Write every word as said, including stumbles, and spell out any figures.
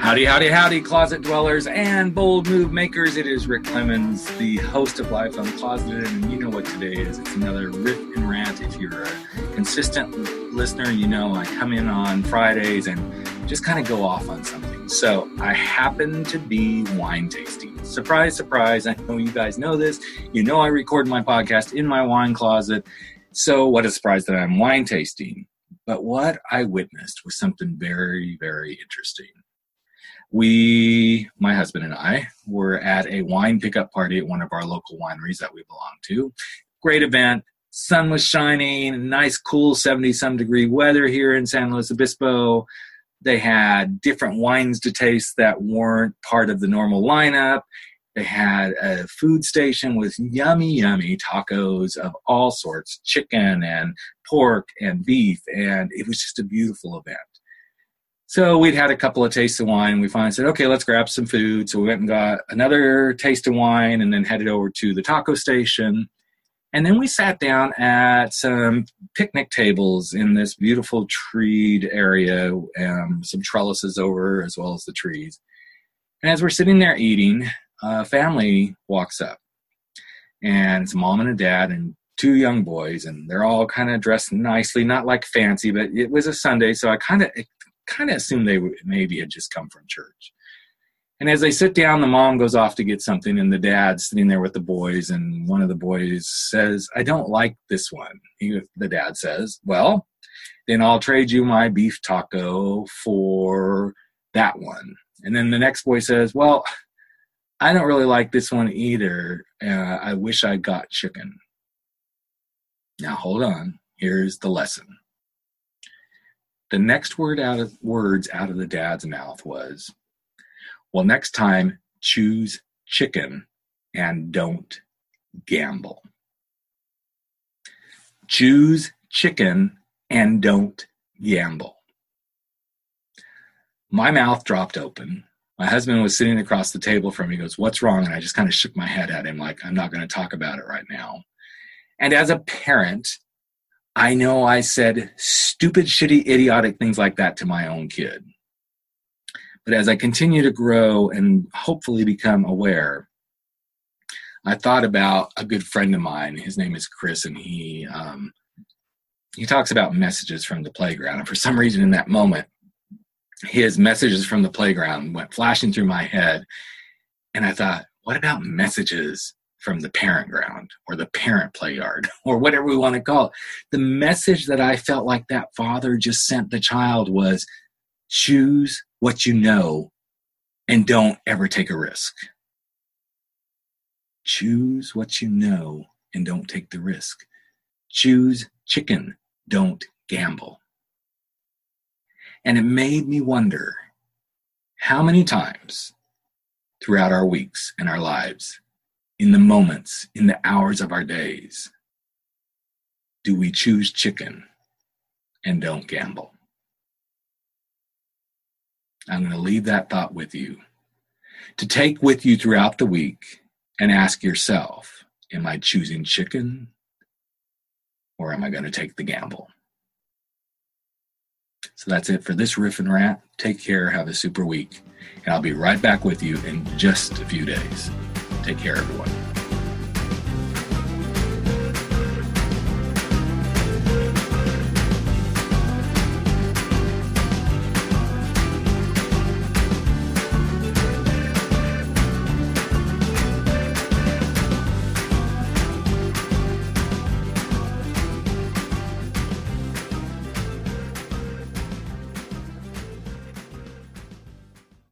Howdy, howdy, howdy, closet dwellers and bold move makers. It is Rick Clemens, the host of Life Uncloseted, and you know what today is. It's another riff and rant. If you're a consistent listener, you know I come in on Fridays and just kind of go off on something. So I happen to be wine tasting. Surprise, surprise. I know you guys know this. You know I record my podcast in my wine closet. So what a surprise that I'm wine tasting. But what I witnessed was something very, very interesting. We, my husband and I, were at a wine pickup party at one of our local wineries that we belong to. Great event. Sun was shining, nice, cool seventy-some degree weather here in San Luis Obispo. They had different wines to taste that weren't part of the normal lineup. They had a food station with yummy, yummy tacos of all sorts, chicken and pork and beef, and it was just a beautiful event. So we'd had a couple of tastes of wine, and we finally said, okay, let's grab some food. So we went and got another taste of wine and then headed over to the taco station. And then we sat down at some picnic tables in this beautiful treed area, um, some trellises over as well as the trees. And as we're sitting there eating, a family walks up. And it's a mom and a dad and two young boys, and they're all kind of dressed nicely, not like fancy, but it was a Sunday, so I kind of kind of assumed they maybe had just come from church. And as they sit down, the mom goes off to get something, and the dad's sitting there with the boys, and one of the boys says, I don't like this one. He, the dad says, well, then I'll trade you my beef taco for that one. And then the next boy says, well, I don't really like this one either. Uh, I wish I got chicken. Now, hold on. Here's the lesson. The next word out of words out of the dad's mouth was, well, next time, choose chicken and don't gamble. Choose chicken and don't gamble. My mouth dropped open. My husband was sitting across the table from me. He goes, what's wrong? And I just kind of shook my head at him like, I'm not going to talk about it right now. And as a parent, I know I said stupid, shitty, idiotic things like that to my own kid. But as I continue to grow and hopefully become aware, I thought about a good friend of mine. His name is Chris, and he um, he talks about messages from the playground. And for some reason in that moment, his messages from the playground went flashing through my head. And I thought, what about messages from the parent ground or the parent play yard or whatever we want to call it? The message that I felt like that father just sent the child was, choose what you know and don't ever take a risk. Choose what you know and don't take the risk. Choose chicken, don't gamble. And it made me wonder how many times throughout our weeks and our lives, in the moments, in the hours of our days, do we choose chicken and don't gamble? I'm going to leave that thought with you to take with you throughout the week and ask yourself, am I choosing chicken or am I going to take the gamble? So that's it for this riff and rant. Take care. Have a super week. And I'll be right back with you in just a few days. Take care, everyone.